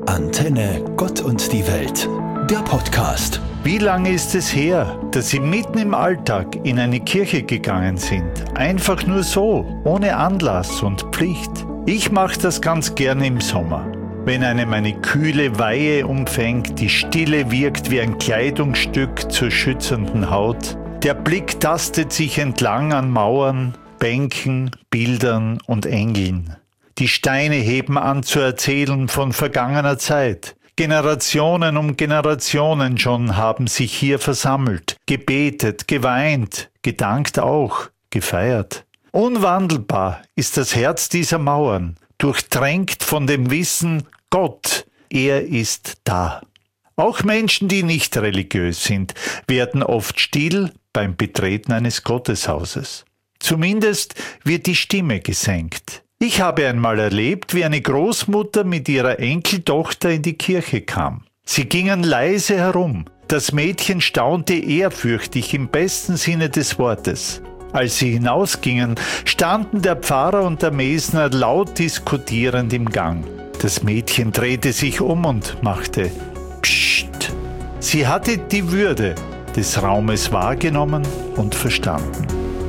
Antenne Gott und die Welt, der Podcast. Wie lange ist es her, dass Sie mitten im Alltag in eine Kirche gegangen sind? Einfach nur so, ohne Anlass und Pflicht. Ich mache das ganz gerne im Sommer. Wenn einem eine kühle Weihe umfängt, die Stille wirkt wie ein Kleidungsstück zur schützenden Haut. Der Blick tastet sich entlang an Mauern, Bänken, Bildern und Engeln. Die Steine heben an zu erzählen von vergangener Zeit. Generationen um Generationen schon haben sich hier versammelt, gebetet, geweint, gedankt auch, gefeiert. Unwandelbar ist das Herz dieser Mauern, durchtränkt von dem Wissen, Gott, er ist da. Auch Menschen, die nicht religiös sind, werden oft still beim Betreten eines Gotteshauses. Zumindest wird die Stimme gesenkt. Ich habe einmal erlebt, wie eine Großmutter mit ihrer Enkeltochter in die Kirche kam. Sie gingen leise herum. Das Mädchen staunte ehrfürchtig im besten Sinne des Wortes. Als sie hinausgingen, standen der Pfarrer und der Mesner laut diskutierend im Gang. Das Mädchen drehte sich um und machte Psst. Sie hatte die Würde des Raumes wahrgenommen und verstanden.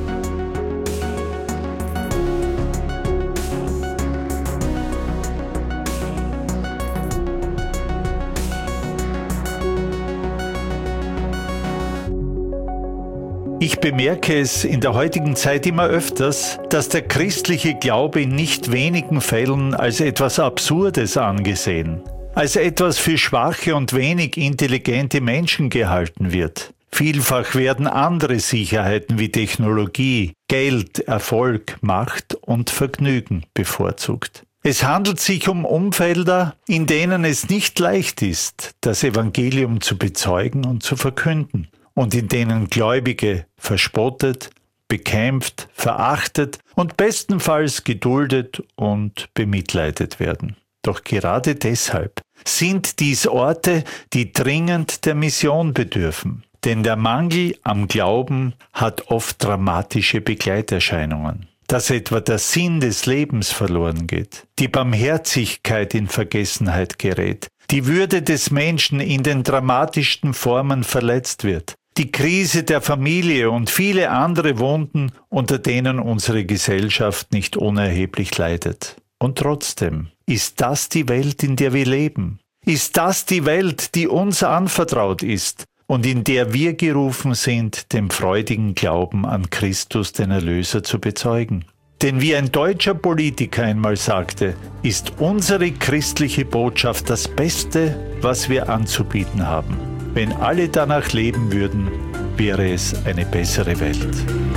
Ich bemerke es in der heutigen Zeit immer öfters, dass der christliche Glaube in nicht wenigen Fällen als etwas Absurdes angesehen, als etwas für schwache und wenig intelligente Menschen gehalten wird. Vielfach werden andere Sicherheiten wie Technologie, Geld, Erfolg, Macht und Vergnügen bevorzugt. Es handelt sich um Umfelder, in denen es nicht leicht ist, das Evangelium zu bezeugen und zu verkünden. Und in denen Gläubige verspottet, bekämpft, verachtet und bestenfalls geduldet und bemitleidet werden. Doch gerade deshalb sind dies Orte, die dringend der Mission bedürfen. Denn der Mangel am Glauben hat oft dramatische Begleiterscheinungen. Dass etwa der Sinn des Lebens verloren geht, die Barmherzigkeit in Vergessenheit gerät, die Würde des Menschen in den dramatischsten Formen verletzt wird, die Krise der Familie und viele andere Wunden, unter denen unsere Gesellschaft nicht unerheblich leidet. Und trotzdem, ist das die Welt, in der wir leben? Ist das die Welt, die uns anvertraut ist und in der wir gerufen sind, den freudigen Glauben an Christus, den Erlöser, zu bezeugen? Denn wie ein deutscher Politiker einmal sagte, ist unsere christliche Botschaft das Beste, was wir anzubieten haben. Wenn alle danach leben würden, wäre es eine bessere Welt.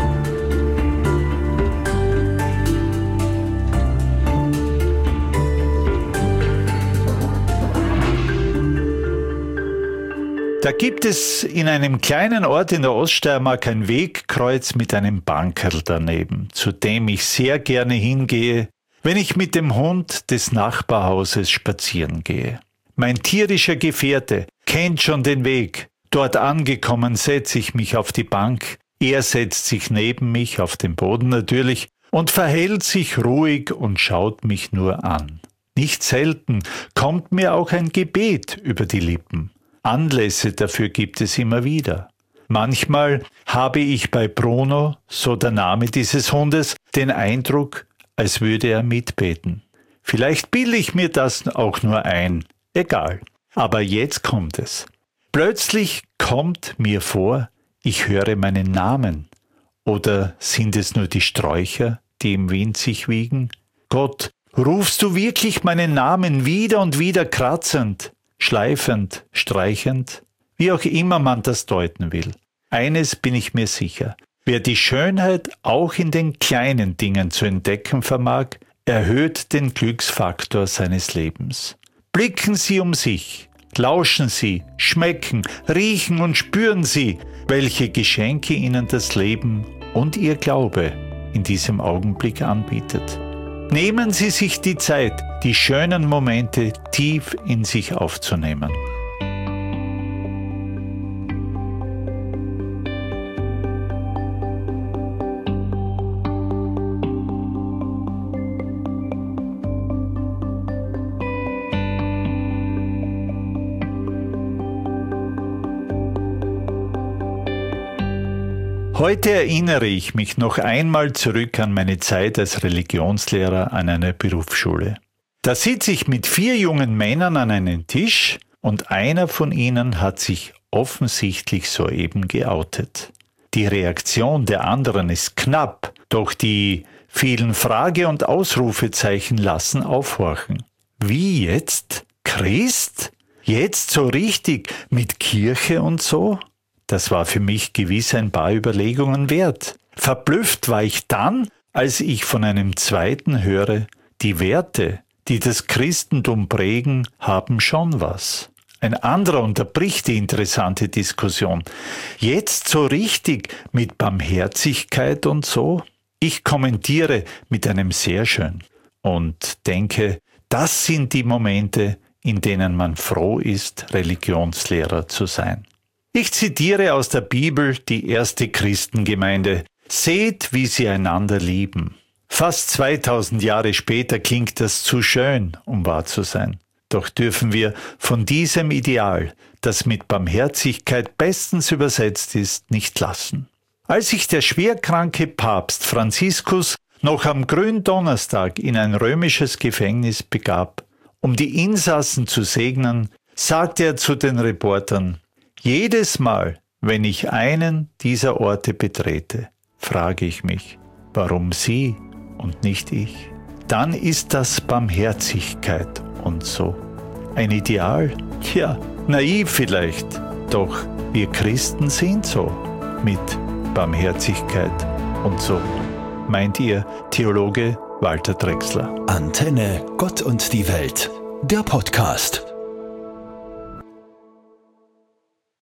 Da gibt es in einem kleinen Ort in der Oststeiermark ein Wegkreuz mit einem Bankerl daneben, zu dem ich sehr gerne hingehe, wenn ich mit dem Hund des Nachbarhauses spazieren gehe. Mein tierischer Gefährte kennt schon den Weg. Dort angekommen setze ich mich auf die Bank. Er setzt sich neben mich, auf den Boden natürlich, und verhält sich ruhig und schaut mich nur an. Nicht selten kommt mir auch ein Gebet über die Lippen. Anlässe dafür gibt es immer wieder. Manchmal habe ich bei Bruno, so der Name dieses Hundes, den Eindruck, als würde er mitbeten. Vielleicht bilde ich mir das auch nur ein. Egal. Aber jetzt kommt es. Plötzlich kommt mir vor, ich höre meinen Namen. Oder sind es nur die Sträucher, die im Wind sich wiegen? Gott, rufst du wirklich meinen Namen wieder und wieder kratzend, schleifend, streichend? Wie auch immer man das deuten will. Eines bin ich mir sicher. Wer die Schönheit auch in den kleinen Dingen zu entdecken vermag, erhöht den Glücksfaktor seines Lebens. Blicken Sie um sich, lauschen Sie, schmecken, riechen und spüren Sie, welche Geschenke Ihnen das Leben und Ihr Glaube in diesem Augenblick anbietet. Nehmen Sie sich die Zeit, die schönen Momente tief in sich aufzunehmen. Heute erinnere ich mich noch einmal zurück an meine Zeit als Religionslehrer an einer Berufsschule. Da sitze ich mit 4 jungen Männern an einem Tisch und einer von ihnen hat sich offensichtlich soeben geoutet. Die Reaktion der anderen ist knapp, doch die vielen Frage- und Ausrufezeichen lassen aufhorchen. Wie jetzt? Christ? Jetzt so richtig mit Kirche und so? Das war für mich gewiss ein paar Überlegungen wert. Verblüfft war ich dann, als ich von einem zweiten höre, die Werte, die das Christentum prägen, haben schon was. Ein anderer unterbricht die interessante Diskussion. Jetzt so richtig mit Barmherzigkeit und so? Ich kommentiere mit einem sehr schön und denke, das sind die Momente, in denen man froh ist, Religionslehrer zu sein. Ich zitiere aus der Bibel die erste Christengemeinde. Seht, wie sie einander lieben. Fast 2000 Jahre später klingt das zu schön, um wahr zu sein. Doch dürfen wir von diesem Ideal, das mit Barmherzigkeit bestens übersetzt ist, nicht lassen. Als sich der schwerkranke Papst Franziskus noch am Gründonnerstag in ein römisches Gefängnis begab, um die Insassen zu segnen, sagte er zu den Reportern: Jedes Mal, wenn ich einen dieser Orte betrete, frage ich mich, warum Sie und nicht ich? Dann ist das Barmherzigkeit und so. Ein Ideal? Tja, naiv vielleicht. Doch wir Christen sind so. Mit Barmherzigkeit und so. Meint Ihr Theologe Walter Drechsler. Antenne Gott und die Welt. Der Podcast.